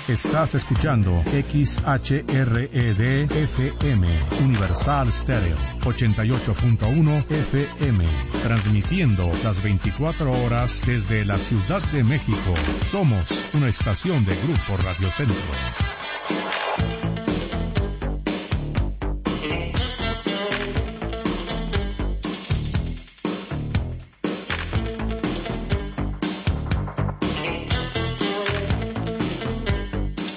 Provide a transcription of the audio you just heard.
Estás escuchando XHRED-FM, Universal Stereo, 88.1 FM, transmitiendo las 24 horas desde la Ciudad de México. Somos una estación de Grupo Radio Centro.